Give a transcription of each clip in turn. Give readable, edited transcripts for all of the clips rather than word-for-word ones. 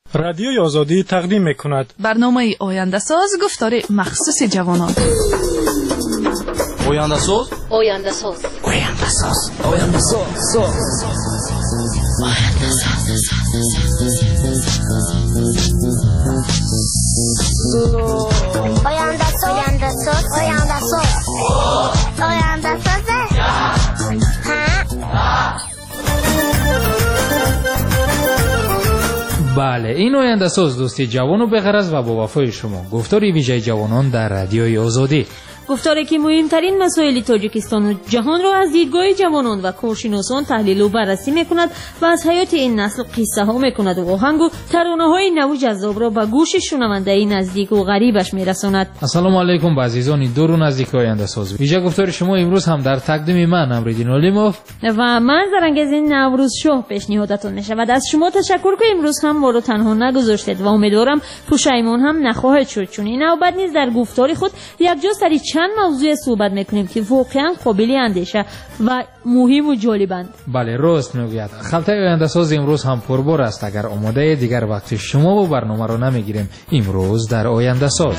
رادیوی آزادی تقدیم می‌کند برنامه آینده ساز گفتار مخصوص جوانان. آینده ساز آینده ساز آینده ساز آینده ساز آینده ساز آینده ساز آینده ساز بله، این آینده ساز دوستی جوان و بغرض و با وفای شما. گفتار ویژه جوانان در رادیوی آزادی. گفتاری که مهمترین مسائل تاجیکستان و جهان را از دیدگاه جوانان و کارشناسان تحلیل و بررسی میکند و از حیات این نسل قصه ها میکند و آهنگ و ترانه های نو جذاب را به گوش شنونده نزدیک و غریبش میرساند. السلام علیکم به عزیزان دور و نزدیک آینده ساز. ویژه گفتار شما امروز هم در تقدیم من امریدین علیموف و من زرنگزین نوروز شاه پیشنهادتون میشود. از شما تشکر که امروز هم ما رو تنها نگذاشتید و امیدوارم پشیمون هم نخواهید شد، چون این نوبت نیز در گفتار خود یک جا سری چند موضوع صحبت میکنیم که واقعا قابل اندیشه و مهم و جالبند. بله راست میگوید. خلطه آینده ساز امروز هم پربار است. اگر آماده دیگر وقت شما و برنامه رو نمیگیریم امروز در آینده ساز.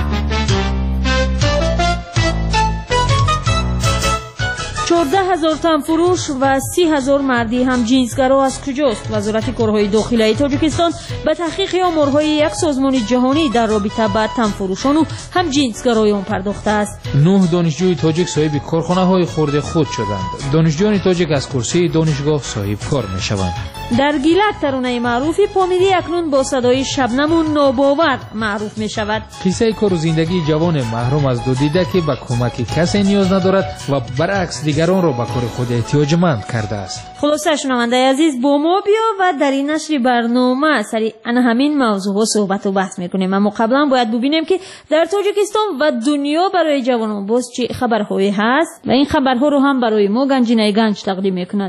14,000 تن فروش و 30,000 مردی هم جنسگرا از کجاست؟ وزارت کارهای داخلی تاجیکستان به تحقیق آمارهای یک سازمان جهانی در رابطه با تن فروشان و هم جنسگرایان پرداخته است. 9 دانشجوی تاجیک صاحب کارخانه‌های خرد خود شدند. دانشجویان تاجیک از کرسی دانشگاه صاحب کار میشوند. در گیلک ترانه معروفی پامیدی اکنون با صدای شبنم و ناباور معروف می شود. قصه کار و زندگی جوان محروم از دو دیده که به کمک کسی نیاز ندارد و برعکس دیگران را به کار خود احتیاجمند کرده است. خلاصه شنونده عزیز با ما بیا و در این نشر برنامه سری همین موضوع صحبت و بحث میکنیم. اما قبلا باید ببینیم که در تاجیکستان و دنیا برای جوانان باز چه خبرهایی هست و این خبرها رو هم برای ما گنجینه گنج تقدیم میکند.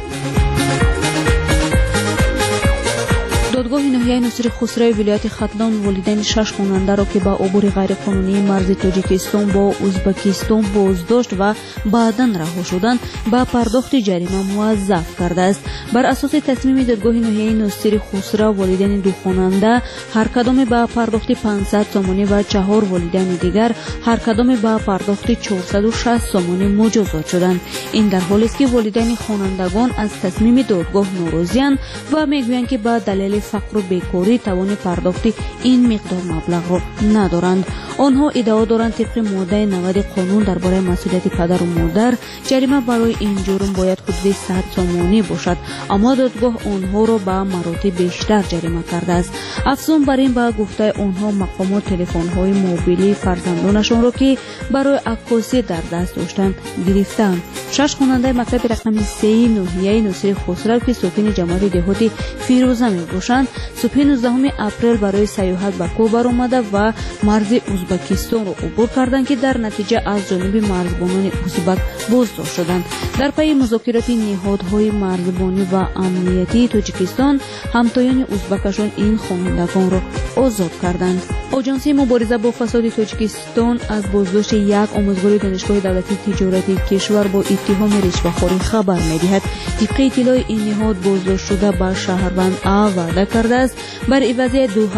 دادگاه ناحیه ناصر خسرو ولایت ختلان والدین 6 خواننده را که با عبور غیرقانونی مرز تاجیکستان با ازبکستان بازداشت و بعداً رها شدند با پرداخت جریمه موظف کرده است. بر اساس تصمیم دادگاه ناحیه ناصر خسرو والدین دو خواننده هر کدام با پرداخت 500 سومانی و 4 والدین دیگر هر کدام با پرداخت 460 سومانی مجازات شدند. این در حالی است که والدین خوانندگان از تصمیم دادگاه ناراضی‌اند و میگویند که با دلیل فقر و بیکاری توان پرداخت این مقدار مبلغ را ندارند. آنها ادعا دارند طبق ماده 90 قانون درباره مسئولیت پدر و مادر جریمه برای این جرم باید حدود 100 سومانی باشد، اما دادگاه آنها را به مراتب بیشتر جریمه کرده است. افزون بر این به گفته آنها مقامات تلفن‌های موبیلی فرزندانشان را که برای عکاسی در دست داشتند گرفتند. 6 خواننده مکتب رقم 3 ناحیه ناصر خسرو که ساکن جماعت دهاتی فیروزه میباشند صبح 19 اپریل برای سیاحت به کوبر آمده و مرز ازبکستان را عبور کردند که در نتیجه از جانب مرزبانان ازبک بازداشت شدند. در پی مذاکرات نهادهای مرزبانی و امنیتی تاجیکستان همتایان ازبکشان این خوانندگان را آزاد کردند. آژانس مبارزه با فساد تاجیکستان از بازداشت یک آموزگار دانشگاه دولتی تجارتی کشور با اتهام رشوه‌خوری خبر می‌دهد. طبق اطلاع این نهاد بازداشت شده به شهروند وعده کرده است بر عوض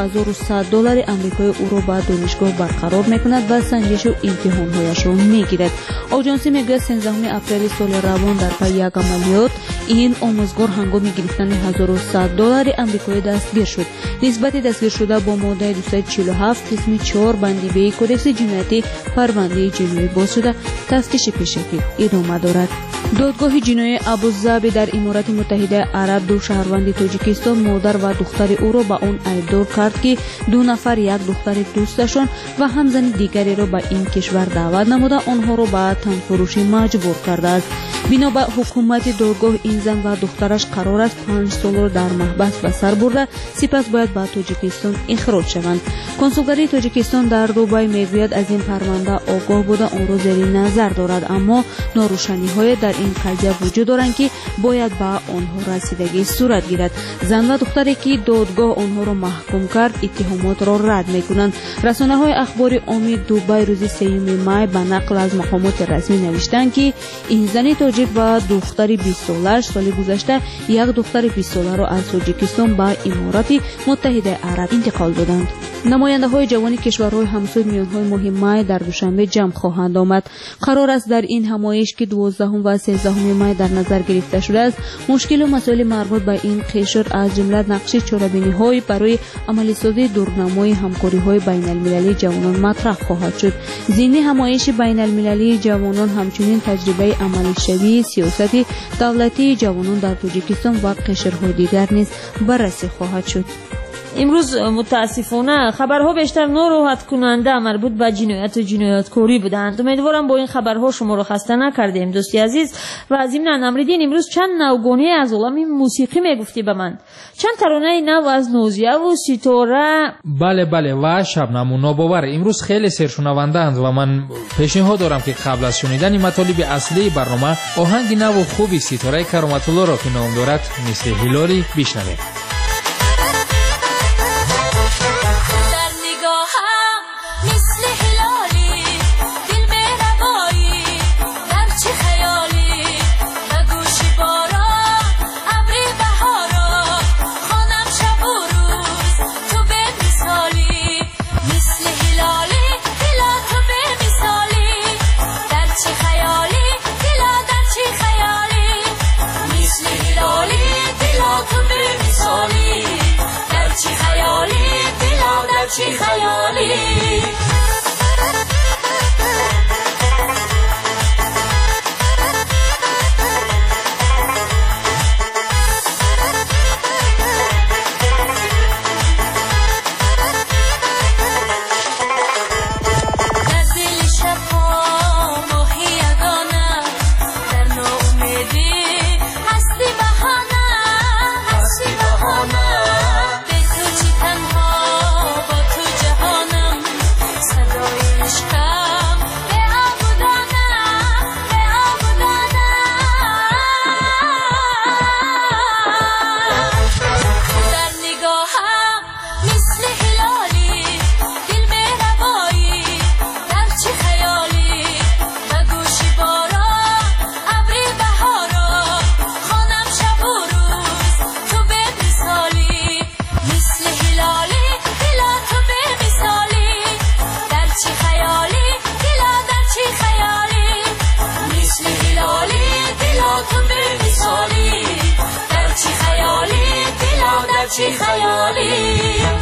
$2100 آمریکایی او را به دانشگاه برقرار می‌کند و سنجش و امتحان‌هایش را می‌گیرد. آژانس میگوید 13 اپریل سال روان در پی یک عملیات این آموزگار هنگام گرفتن $1100 آمریکایی دستگیر شد. نسبت دستگیر شده با ماده 247 قسم 4 بندی به کدکس جنایتی پرونده جنایی باز شده تفتیش پیشکی ادامه دارد. دادگاه جنایی ابوظبی در امارات متحده عرب دو شهروند تاجیکستان مادر و دختر او را به آن ایدار کرد که 2 نفر یک دختر دوستشان و همزن دیگری را به این کشور دعوت نموده آنها را به تنفروشی مجبور کرده است. بنا به حکومت دادگاه این زن و دخترش قرار است 5 سال را در محبس به سر برده سپس باید به تاجیکستان اخراج شوند. کنسولگری تاجیکستان در دبی میگوید از این پرونده آگاه بوده آن را زیر نظر دارد اما ناروشنی های در این قضیه وجود دارند که باید به آنها رسیدگی صورت گیرد. زن و دختری که دادگاه آنها را محکوم کرد اتهامات را رد میکنند. رسانه‌های اخبار عامی دوبای روز 3 می به نقل از مقامات رسمی نوشتند که این زن تاجیک و دختر 20 سالش سال گذشته یک دختر 20 ساله را از تاجیکستان به امارات متحده عرب انتقال دادند. نماینده‌های جوان کشورهای همسایه میان‌های ماه می در دوشنبه جمع خواهند آمد. قرار است در این همایش که 12 و 13 می در نظر گرفته شده است مشکل و مسائل مربوط به این قشر از جمله نقش چاره‌بینی‌های برای عملی‌سازی دورنمای همکاری‌های بین‌المللی جوانان مطرح خواهد شد. ضمن همایش بین‌المللی جوانان همچنین تجربه عملی شوی سیاست دولتی جوانان در تاجیکستان و قشرهای دیگر نیز بررسی خواهد شد. امروز متاسفانه خبرها بیشتر ناراحت کننده مربوط به جنایت و جنایتکاری بودند. امیدوارم با این خبرها شما را خسته نکردیم دوستی عزیز. و ضمن امریدین امروز چند نوگانی از عالم موسیقی میگفتی به من. چند ترانه نو از نوزیه و ستاره. بله و شبنم و ناباور امروز خیلی سرشنوندند و من پیشنهاد دارم که قبل از شنیدن مطالب اصلی برنامه آهنگ نو و خوبی ستاره کرامت الله را که نام دارد مثل هلالی بشنویم. چی خیالی چی خیالی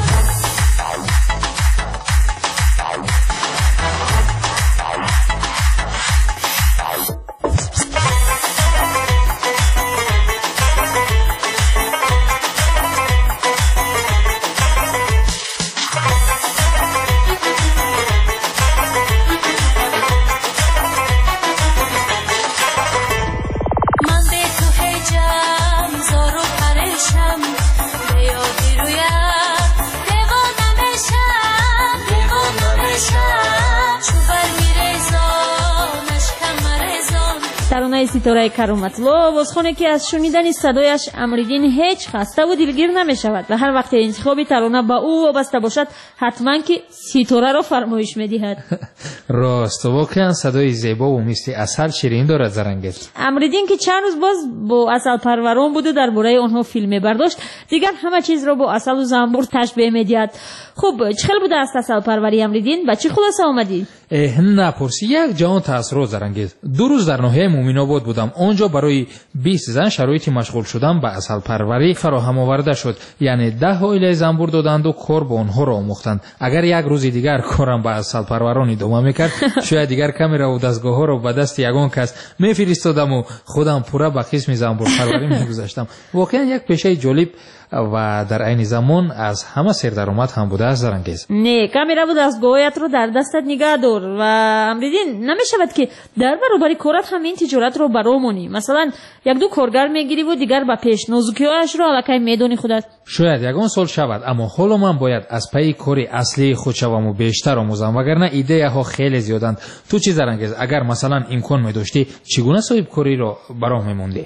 ترانه ستاره کرامت الله آوازخوانه که از شنیدن صدایش امریدین هیچ خسته و دلگیر نمی شود و هر وقت انتخاب ترانه با او وابسته باشد حتما که ستاره را فرمایش می دهد. راست واقعا صدای زیبا و مثل عسل شیرین دارد زرنگت. امریدین که چند روز باز با عسل پروران بود و درباره آنها فیلم برداشت دیگر همه چیز را با عسل و زنبور تشبیه می دهد. خب چه خیلی بوده است عسل پروری امریدین و چی خلاصه آمدی؟ نپرسی یک جهان تاثیرات زرنگیز. 2 روز در ناحیه مومن‌آباد بودم. آنجا برای 20 زن شرایط مشغول شدن به عسل پروری فراهم آورده شد. یعنی 10 عائله زنبور دادند و کار با آنها را آموختند. اگر یک روز دیگر کارم به عسل پروران ادامه میکرد شاید دیگر کامرا و دستگاه‌ها را به دست یگان کس میفرستادم و خودم پورا به قسم زنبور پروری میگذاشتم. واقعا یک پیشه جالب و در عین زمان از همه سردرآمد هم بوده است زرنگیز. نه کامیرا بود دستگاهیت رو در دستت نگه دار و امریدین نمیشود که در برابر کارت همین تجارت رو برامونی. مثلا یک دو کارگر میگیری و دیگر با پیش نزوکی‌هاش رو الکی میدونی خودت. شاید یگان سال شود اما حالا من باید از پی کاری اصلی خود شوم و بیشتر آموزم وگرنه ایده ها خیلی زیادند. تو چی زرنگیز اگر مثلا امکان می‌داشتی چگونه صاحب کاری رو برام می‌موندی؟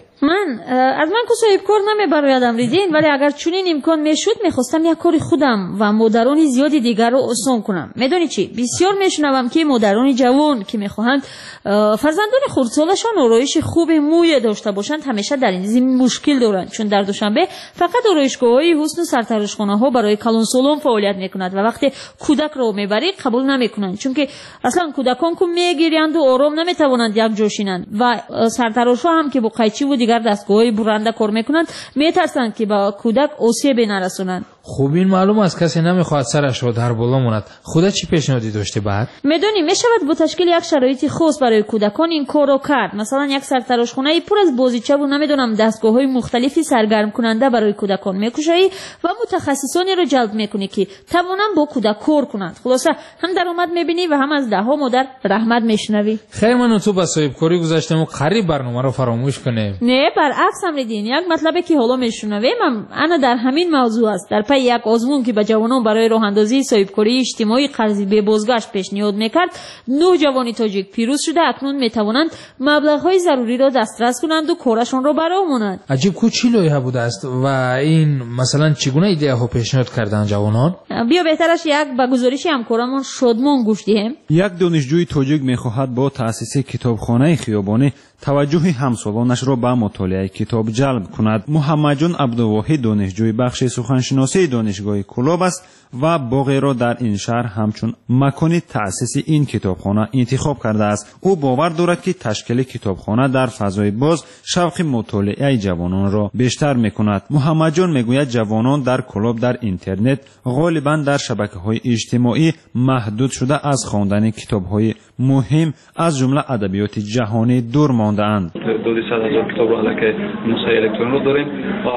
از من که صاحب کار نمیبراید امریدین ولی اگر چنین امکان میشد میخواستم یک کاری خودم و مادران زیادی دیگر رو آسان کنم. میدونی چی بسیار میشنوم که مادران جوان که میخواهند فرزندان خردسالشان آرایش خوب موی داشته باشند همیشه در این زمین مشکل دارند چون در دوشنبه فقط آرایشگاه‌های حسن و سرتراشخانه‌ها برای کلانسالان فعالیت میکنند و وقتی کودک رو میبری قبول نمیکنند چون که اصلا کودکان که میگیرند و آرام نمیتوانند یک جا شینند و سرتراشها هم که با قیچی و دیگر دستگاه‌های برنده کار میکنند میترسند که با کودک آسیب نرسونند. خوب این معلوم است کسی نمیخواد سرش رو در بالا ماند. خودت چی پیشنهادی داشتی بعد؟ میدونی میشود با تشکیل یک شرایط خاص برای کودکان این کارو کرد. مثلا یک سرتراشخانه پر از بازیچه و نمیدونم دستگاه‌های مختلفی سرگرم کننده برای کودکان میکشی و متخصصانی رو جلب میکنی که توانند با کودک کار کنند. خلاصه هم درآمد میبینی و هم از دهها مادر رحمت میشنوی. خیر من تو با صاحب کاری گذاشتم و قریب برنامه رو فراموش کنیم. نه برعکس امریدین یک مطلبی که حالا میشنویم انا در همین موضوع است. در پی یک آزمون که به جوانان برای راه اندازی صاحبکاری اجتماعی قرضی به بازگشت پیشنهاد میکرد 9 جوان تاجیک پیروز شده اکنون میتوانند مبلغ‌های ضروری را دسترس کنند و کارشان را برآورند. عجیب کوچی لایحه بوده است و این مثلا چگونه ایده ها پیشنهاد کردن جوانان؟ بیا بهترش یک به گزارش همکارمون شادمان گوش دهیم. یک دانشجوی تاجیک میخواهد با تأسیس کتابخانه خیابانی توجه همسالانش را به مطالعه کتاب جلب کند. محمد جان عبدالواحد دانشجوی بخش سخنشناسی دانشگاه کلاب است و باغی را در این شهر همچون مکان تأسیس این کتابخانه انتخاب کرده است. او باور دارد که تشکیل کتابخانه در فضای باز شوق مطالعه جوانان را بیشتر میکند. محمد جان میگوید جوانان در کلاب در اینترنت غالبا در شبکه‌های اجتماعی محدود شده از خواندن کتاب‌های مهم از جمله ادبیات جهانی دور مانده‌اند. 200,000 کتاب را علیه نسخه الکترونیک داریم و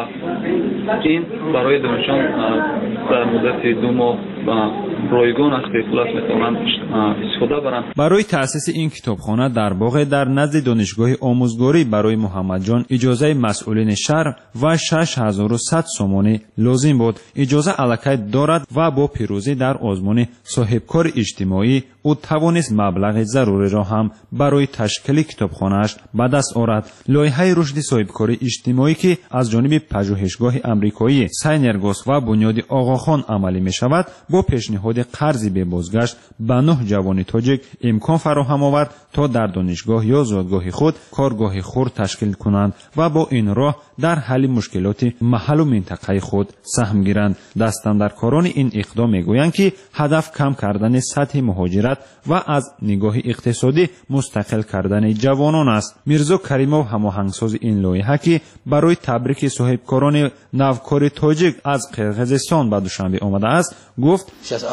این برای دانشجویان در مدت 2 ماه رایگان است که خلاص میتوانند استفاده برند. برای تأسیس این کتابخانه در باغ در نزد دانشگاه آموزگاری برای محمد جان اجازه مسئولین شهر و 6100 سومانی لازم بود. اجازه الکی دارد و با پیروزی در آزمون صاحبکار اجتماعی او توانست مبلغ ضروری را هم برای تشکیل کتابخانه‌اش به دست آورد. لایحه رشد صاحبکاری اجتماعی که از جانب پژوهشگاه آمریکایی ساینرگوس و بنیاد آقاخان عملی می شود با پیشنهاد قرضی به بازگشت به 9 جوان تاجیک امکان فراهم آورد تا در دانشگاه یا زادگاه خود کارگاه خرد تشکیل کنند و با این راه در حل مشکلات محل و منطقه خود سهم گیرند. دستاندرکاران این اقدام میگویند که هدف کم کردن سطح مهاجرت و از نگاه اقتصادی مستقل کردن جوانان است. میرزا کریمov هماهنگساز این لایحه که برای تبریک صاحبکاران نوکار تاجیک از قرقیزستان به دوشنبه آمده است گفت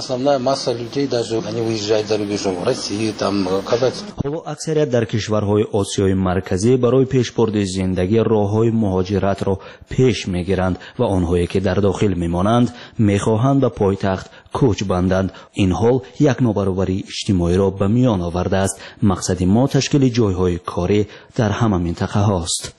حالا اکثریت در کشورهای آسیای مرکزی برای پیشبرد زندگی راههای مهاجرت را پیش میگیرند و آنهایی که در داخل میمانند میخواهند به پایتخت کوچ بندند. این حال یک نابرابری اجتماعی را به میان آورده است. مقصد ما تشکیل جایهای کاری در همه منطقه هاست.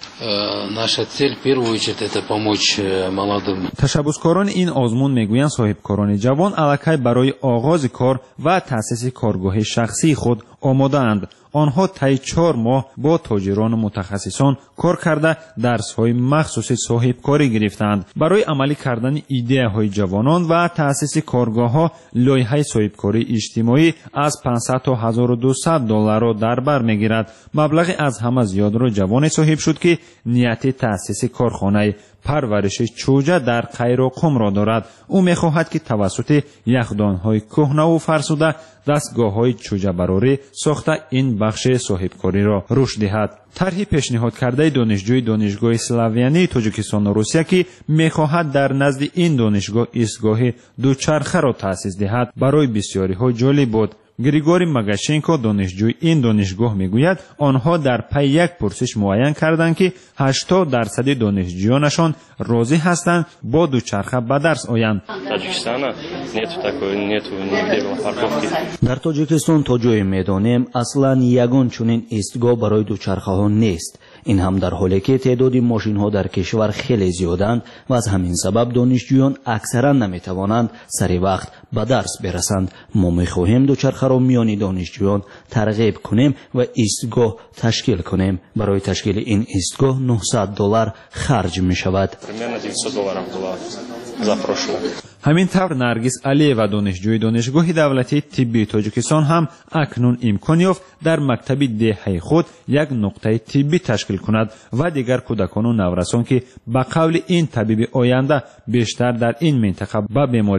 تشبثکاران این آزمون میگویند صاحبکاران جوان الکی برای آغاز کار و تأسیس کارگاه شخصی خود آماده اند. آنها طی 4 ماه با تاجران و متخصصان کار کرده درس‌های مخصوص صاحبکاری گرفتند. برای عملی کردن ایده‌های جوانان و تأسیس کارگاه‌ها لایحه صاحبکاری اجتماعی از 500 تا 1200 دلار را در بر می‌گیرد. مبلغ از همه زیاد را جوان صاحب شد که نیت تأسیس کارخانه پرورش چوجه در قیراقم را دارد. او می‌خواهد که توسط یخدان‌های کهنه و فرسوده دستگاه‌های چوجه براری ساخته این بخش صاحبکاری را رشد دهد. طرح پیشنهاد کرده دانشجوی دانشگاه سلاویانی تاجیکستان و روسیه که می‌خواهد در نزد این دانشگاه ایستگاه دوچرخه را تأسیس دهد برای بسیاری‌ها جالب بود. گریگوری مگاشینکو دانشجوی این دانشگاه میگوید آنها در پی یک پرسش معین کردند که 80% دانشجویانشان راضی هستند با دوچرخه به درس آیند. در تاجیکستان تا جای میدانیم اصلا یگان چنین ایستگاه برای دوچرخه ها نیست. این هم در حالی که تعداد ماشین ها در کشور خیلی زیادند و از همین سبب دانشجویان اکثرا نمیتوانند سری وقت به درس برسند. ما میخواهیم دوچرخه را میان دانشجویان ترغیب کنیم و ایستگاه تشکیل کنیم. برای تشکیل این ایستگاه $900 خرج می شود. همین طور نرگس علیوا دانشجوی دانشگاه دولتی طبی تاجیکستان هم اکنون امکان یافت در مکتب دهه خود یک نقطه طبی تشکیل کند و دیگر کودکان و نورسان که به قول این طبیب آینده بیشتر در این منطقه به بیماری